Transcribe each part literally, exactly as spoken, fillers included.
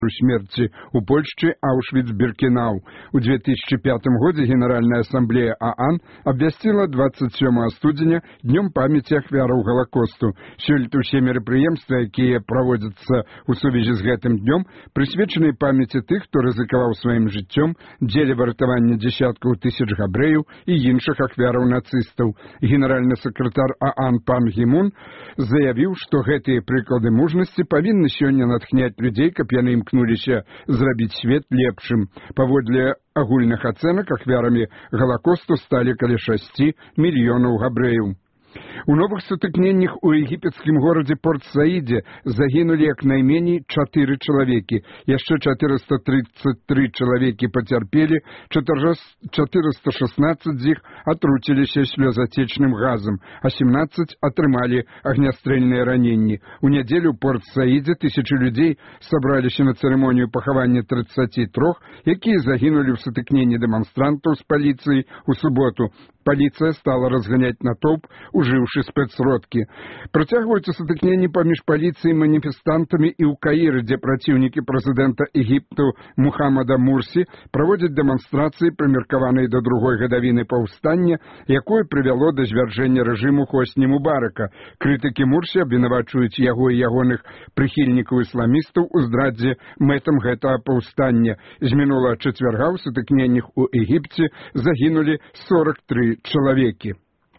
смерти у Польшчы Аушвіц-Біркенау. У две тысячи пятом годзе Генеральная ассамблея ААН абвясціла двадцать сёмага студзеня днём памяці ахвяраў Галакосту. Сёлета ўсе мерапрыемствы, якія праводзяцца ў сувязі з гэтым днём, прысвечаны памяці тых, хто рызыкаваў сваім жыццём дзеля выратавання дзесяткаў тысяч габрэяў і іншых ахвяраў нацыстаў. Генеральны сакратар ААН пан Гімун заявіў, што гэтыя прыклады мужнасці павінны сёння натхняць людзей, каб яны імкнуліся зрабіць свет лепшым. Паводле агульных ацэнак ахвярамі Галакосту сталі каля шасці мільёнаў габрэяў. У новых сутыкненнях у егіпецкім горадзе Порт-Саідзе загінулі як найменей чатыры чалавекі. Яшчэ чатырыста тридцать три чалавекі пацярпелі, чатырыста шестнадцать з іх атруціліся слёзацечным газам, а семнадцать атрымалі агнястрэльныя раненні. У нядзелю ў Порт-Саідзе тысячы людзей сабраліся на цырымонію пахавання тридцати трёх, якія загінулі ў сутыкненні дэманстрантаў з паліцыяй у суботу. Паліцыя стала разганяць натоўп, ужыўшы спецсродкі. Працягваюцца сутыкненні паміж паліцыяй і маніфестантамі і ў Каіры, дзе праціўнікі прэзідэнта Егіпту Мухаммада Мурсі праводзяць дэманстрацыі, прымеркаваныя да другой гадавіны паўстання, якое прывяло да звяржэння рэжыму Хосні Мубарака. Крытыкі Мурсі абвінавачваюць яго і ягоных прыхільнікаў ісламістаў у здрадзе мэтам гэтага паўстання. З мінулага чацвярга ў сутыкненнях у Егіпце загінулі сорок три чалавекі.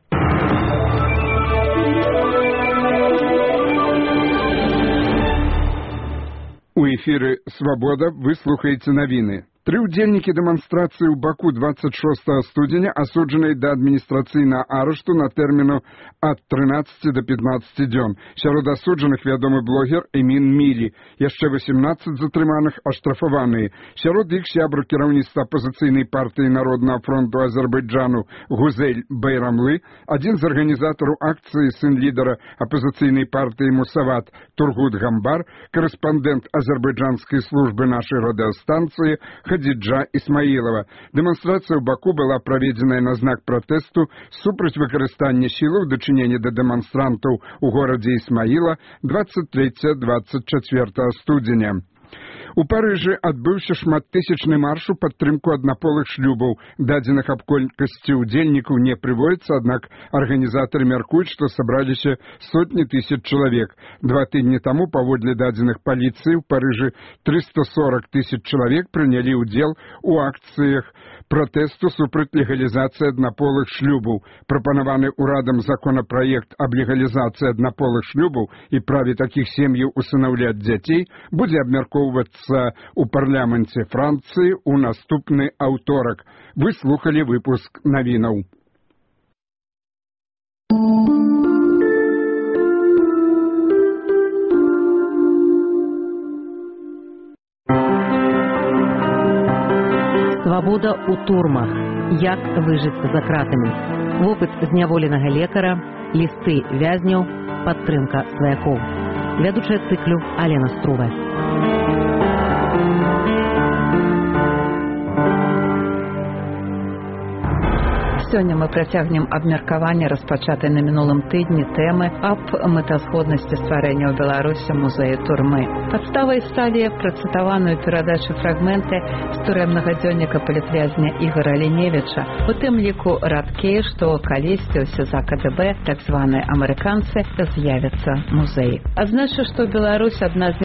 У эфіры «Свабода» вы слухаеце навіны. Тры ўдзельнікі дэманстрацыі ў Баку двадцать шостага студзеня асуджаныя да адміністрацыйнага арышту на тэрміну ад трынаццаці да пятнаццаці дзён. Сярод асуджаных вядомы блогер Эмін Мілі. Яшчэ восемнадцать затрыманых аштрафаваныя. Сярод іх сябр кіраўніцтва апазіцыйнай партыі Народнага фронту Азербайджану Гузель Байрамлы, адзін з арганізатараў акцыі сын лідара апазіцыйнай партыі Мусават Тургут Гамбар, корэспандэнт азербайджанскай службы нашай радыёстанцыі Хадзіджа Ісмаілова. Дэманстрацыя ў Баку была праведзеная на знак пратэсту супраць выкарыстання сілаў ў дачыненні да дэманстрантаў у горадзе Ісмаіла двадцать трэцяга - двадцать чацвёртага студзеня. У Парыжы адбыўся шматтысячны марш у падтрымку аднаполых шлюбаў. Дадзеных аб колькасці ўдзельнікаў не прыводзіцца, аднак арганізатары мяркуюць, што сабраліся сотні тысяч чалавек. Два тыдні таму, паводле дадзеных паліцыі, ў Парыжы триста сорок тысяч чалавек прынялі ўдзел у акцыях пратэсту супраць легалізацыі аднаполых шлюбаў. Прапанаваны ўрадам законапраект аб легалізацыі аднаполых шлюбаў і праве такіх сем'яў усынаўляць дзяцей будзе абмяркоўвацца у парламенце Францыі ў наступны аўторак. Вы слухалі выпуск навінаў. Свабода ў турмах. Як выжыць за кратамі. Вопыт зняволенага лекара, лісты вязняў, падтрымка сваякоў. Вядучая цыклю Алена Струва. Сёння мы працягнем абмеркаванне распачатай на мінулым тыдні тэмы аб мэтазгоднасці стварэння ў Беларусі музея турмы. Падставай сталі працытаваную перадачу фрагменты з турэмнага дзённіка палітвязня Ігора Ліневіча, у тым ліку радкі, што калісьці ў СІЗА КДБ, так званыя амерыканцы, з'явяцца музеі. Адзначу, што Беларусь адна з